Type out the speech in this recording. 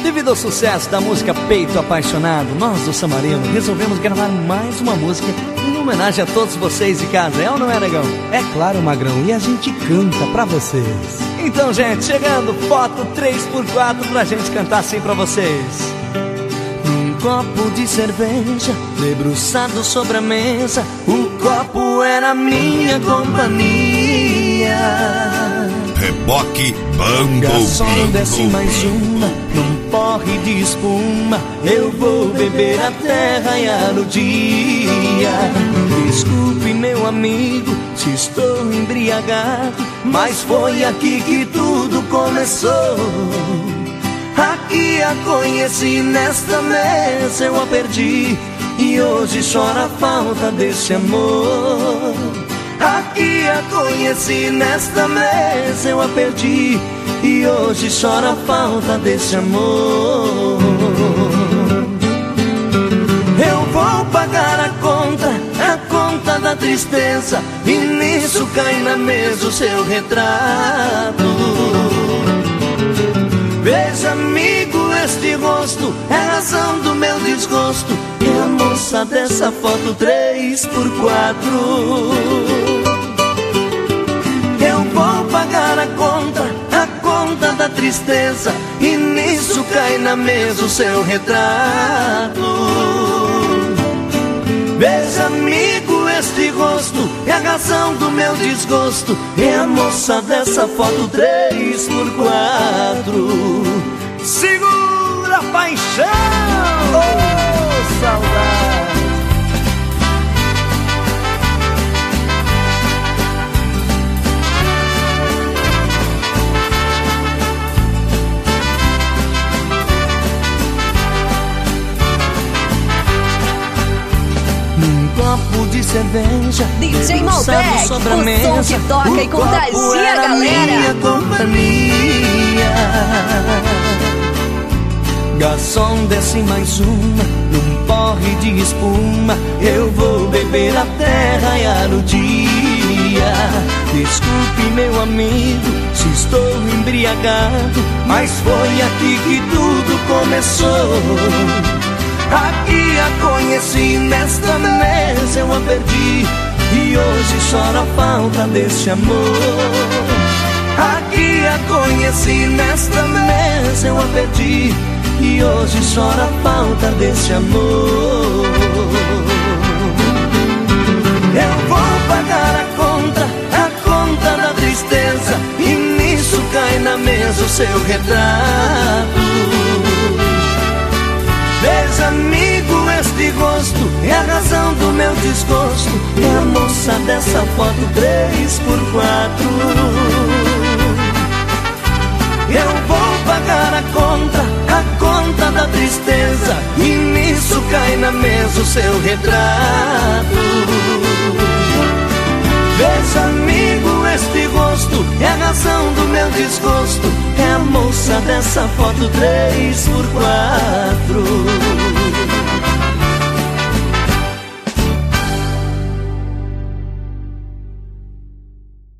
Devido ao sucesso da música Peito Apaixonado, nós do Samarino resolvemos gravar mais uma música em homenagem a todos vocês de casa, é ou não é, negão? É claro, Magrão, e a gente canta pra vocês. Então, gente, chegando, foto 3x4 pra gente cantar assim pra vocês. Num copo de cerveja, debruçado sobre a mesa, o copo era minha companhia. Reboque Bumblebee. Garçom, desce mais uma, num porre de espuma, eu vou beber até raiar o dia. Desculpe, meu amigo, se estou embriagado, mas foi aqui que tudo começou. Aqui a conheci, nesta mesa eu a perdi, e hoje chora a falta desse amor. Aqui a conheci, nesta mesa eu a perdi, e hoje chora a falta desse amor. Eu vou pagar a conta da tristeza, e nisso cai na mesa o seu retrato. Veja, amigo, este rosto é a razão do meu desgosto, e a moça dessa foto 3x4. Eu vou pagar a conta da tristeza, e nisso cai na mesa o seu retrato. Veja, amigo, este rosto é a razão do meu desgosto, e a moça dessa foto 3x4. Segura a paixão! Oh, saudade! Copo de cerveja, DJ Malbec, sobre a o mesa, som que toca e contagia a galera. Minha companhia. Garçom, desce mais uma, num porre de espuma, eu vou beber até raiar o dia. Desculpe, meu amigo, se estou embriagado, mas foi aqui que tudo começou. Aqui a conheci, nesta mesa eu a perdi, e hoje chora a falta desse amor. Aqui a conheci, nesta mesa eu a perdi, e hoje chora a falta desse amor. Eu vou pagar a conta da tristeza, e nisso cai na mesa o seu retrato. Veja, amigo, este rosto é a razão do meu desgosto, é a moça dessa foto 3x4. Eu vou pagar a conta da tristeza, e nisso cai na mesa o seu retrato. Veja, amigo, este rosto é a razão do meu desgosto, é a moça dessa foto 3x4.